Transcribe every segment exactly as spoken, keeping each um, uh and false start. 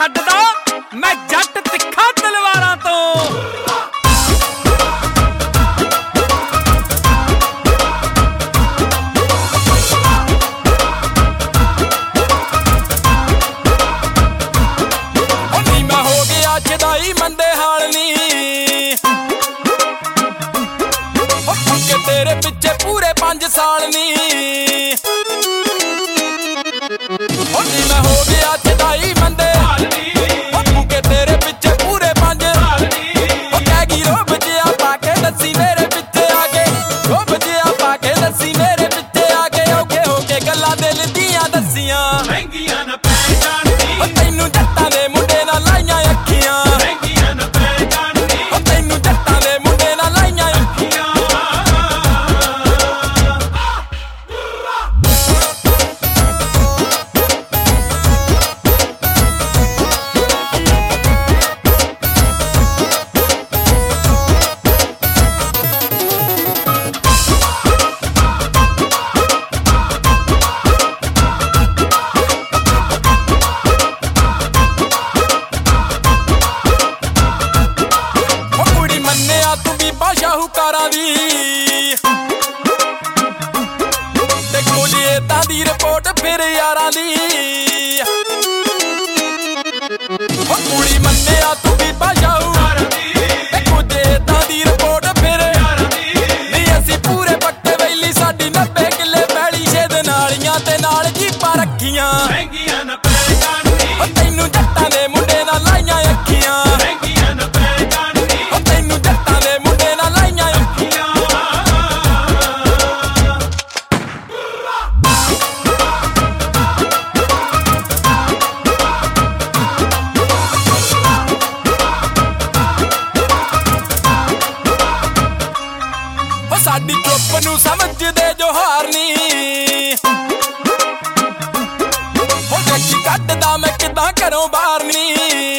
ਛੱਡਦਾ ਮੈਂ ਜੱਟ ਤਿੱਖਾ ਤਲਵਾਰਾਂ ਤੋਂ। ਨੀ ਮੈਂ ਹੋ ਗਿਆ ਛਦਾਈ ਮੰਦੇ ਹਾਲ ਨੀ ਕਿ ਤੇਰੇ ਪਿੱਛੇ ਪੂਰੇ ਪੰਜ ਸਾਲ ਨੀ। ਨੀ ਮੈਂ ਹੋ ਗਿਆ ਛਦਾਈ ਮੰਦੇ ਹਾਲ ਨੀ ਕਿ ਤੇਰੇ ਪਿੱਛੇ ਪੂਰੇ ਪੰਜ ਸਾਲ ਨੀ। ਉਹ ਕਹਿ ਗਈ ਰੋਬ ਜਿਹਾ ਪਾ ਕੇ ਦੱਸੀ ਮੇਰੇ ਪਿੱਛੇ ਆ ਕੇ, ਰੋਬ ਜਿਹਾ ਪਾ ਕੇ ਦੱਸੀ ਮੇਰੇ ਪਿੱਛੇ ਆ ਕੇ। ਔਖੇ ਹੋ ਕੇ ਗੱਲਾਂ ਦਿਲ ਦੀਆਂ ਦੱਸੀਆਂ ਮਹਿੰਗੀਆਂ ਨਾ ਪੈ ਜਾਣਦੀ। ਉਹ ਤੈਨੂੰ ਜੱਟਾਂ ਦੇ ਮੁੰਡੇ ਨਾਲ ਲਾਈਆਂ ਅੱਖੀਆਂ ਮਹਿੰਗੀਆਂ ਨਾ ਪੈ ਜਾਣਦੀ। ਉਹ ਤੈਨੂੰ ਜੱਟਾਂ ਦੇ ਮੁੰਡੇ ਨਾਲ ਲਾਈਆਂ ਅੱਖੀਆਂ। ਤੂੰ ਬੀਬਾ ਸ਼ਾਹੂਕਾਰਾਂ ਦੀ ਤੇ ਕੁਝ ਏਦਾਂ ਦੀ ਰਿਪੋਰਟ ਫਿਰ ਯਾਰਾਂ ਦੀ। ਉਹ ਕੁੜੀ ਮੰਨਿਆ ਤੂੰ ਬੀਬਾ ਸ਼ਾਹੂਕਾਰਾਂ ਦੀ ਤੇ ਕੁਝ ਏਦਾਂ ਦੀ ਰਿਪੋਰਟ ਫਿਰ ਯਾਰਾਂ ਦੀ। ਨਹੀਂ ਅਸੀਂ ਪੂਰੇ ਪੱਕੇ ਵੈਲੀ ਸਾਡੀ ਨੱਬੇ ਕਿੱਲੇ ਪੈਲੀ ਛੇਦ ਨਾਲੀਆਂ ਤੇ ਨਾਲ ਜੀਪਾਂ ਰੱਖੀਆਂ ਮਹਿੰਗੀਆਂ ਨਾ ਪੈ ਜਾਣਦੀ। ਉਹ ਤੈਨੂੰ ਜੱਟਾਂ ਦੇ ਮੁੰਡੇ ਨਾਲ ਲਾਈਆਂ ਅੱਖੀਆਂ ਮਹਿੰਗੀਆਂ ਨਾ ਪੈ ਜਾਣਦੀ। ਉਹ ਤੈਨੂੰ ਜੱਟਾਂ ਦੇ ਮੁੰਡੇ ਨਾਲ ਲਾਈਆਂ ਅੱਖੀਆਂ। ਉਹ ਸਾਡੀ ਚੁੱਪ ਨੂੰ ਸਮਝਦੇ ਜੋ ਹਾਰ ਨੀ। ਉਹ ਦੇਖੀ ਕੱਢਦਾ ਮੈਂ ਕਿੱਦਾਂ ਘਰੋਂ ਬਾਹਰ ਨੀ।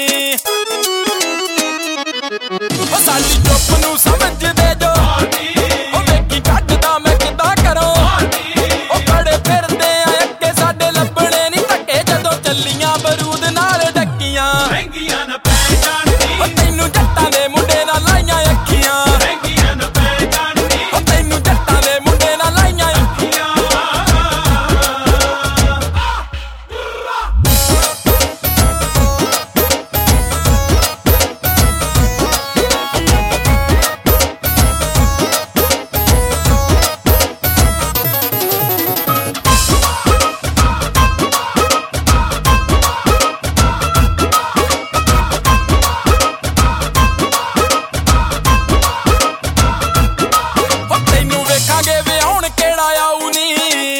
ਉਹ ਸਾਡੀ ਚੁੱਪ ਨੂੰ ਸਮਝਦੇ ਜੋ ਹਾਰ ਨੀ। ਉਹ ਦੇਖੀ ਕੱਢਦਾ ਮੈਂ ਕਿੱਦਾਂ ਘਰੋਂ ਬਾਹਰ ਨੀ। ਉਹ ਖੜੇ ਫਿਰਦੇ ਆ ਅੱਗੇ ਸਾਡੇ ਲੱਭਣੇ ਨੀ ਧੱਕੇ ਜਦੋਂ ਚੱਲੀਆਂ ਬਰੂਦ ਨਾਲ ਡੱਕੀਆਂ ਮਹਿੰਗੀਆਂ ਨਾ ਪੈ ਜਾਣਦੀ। ਉਹ ਤੈਨੂੰ ਜੱਟਾਂ ਦੇ ਮੁੰਡੇ ਨਾਲ ਲਾਈਆਂ ਅੱਖੀਆਂ ਮਹਿੰਗੀਆਂ ਨਾ ਪੈ ਜਾਣਦੀ। ਉਹ ਤੈਨੂੰ ਜੱਟਾਂ ਦੇ ਮੁੰਡੇ ਨਾਲ ਲਾਈਆਂ ਅੱਖੀਆਂ। ਵੇਖਾਂਗੇ ਵਿਆਹੁਣ ਕਿਹੜਾ ਆਊ ਨੀ।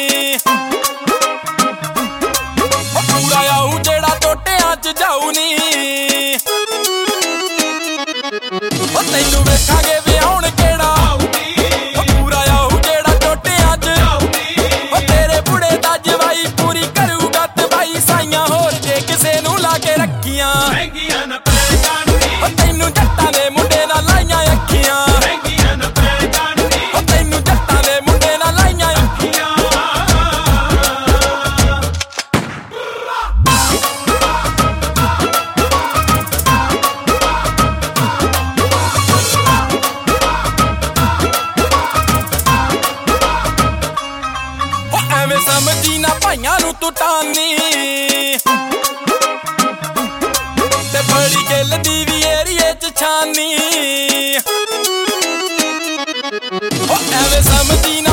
ਉਹ ਪੂਰਾ ਆਊ ਜਿਹੜਾ ਟੋਟਿਆਂ ਚ ਜਾਊ ਨੀ। ਉਹ ਤੈਨੂੰ ਵੇਖਾਂਗੇ ਵਿਆਹੁਣ ਕਿਹੜਾ ਆਊ ਨੀ। ਉਹ ਪੂਰਾ ਆਊ ਜਿਹੜਾ ਟੋਟਿਆਂ ਚ ਜਾਊ ਨੀ। ਉਹ ਤੇਰੇ ਬੁੜੇ ਦਾ ਜਵਾਈ ਪੂਰੀ ਕਰੂਗਾ ਤਬਾਈ ਸਾਈਆਂ ਹੋਰ ਜੇ ਕਿਸੇ ਨੂੰ ਲਾ ਕੇ ਰੱਖੀਆਂ ਮਹਿੰਗੀਆਂ ਨਾ ਪੈ ਜਾਣਦੀ। ਉਹ ਤੈਨੂੰ ਜੱਟਾਂ ਦੇ ਮੁੰਡੇ ਨਾਲ ਲਾਈਆਂ ਅੱਖੀਆਂ ਮਹਿੰਗੀਆਂ ਨਾ ਪੈ ਜਾਣਦੀ। ਉਹ ਤੈਨੂੰ ਜੱਟਾਂ ਦੇ ਮੁੰਡੇ ਨਾਲ ਲਾਈਆਂ ਅੱਖੀਆਂ। ਉਹ ਐਵੇਂ ਸਮਝੀ ਨਾ ਭਾਈਆਂ ਨੂੰ ਤੂੰ ਟਾਨੀ ਤੇ ਬੜੀ ਗਿੱਲ ਦੀ ਵੀ ਏਰੀਏ ਚ ਛਾਨੀ। ਉਹ ਐਵੇਂ ਸਮਝੀ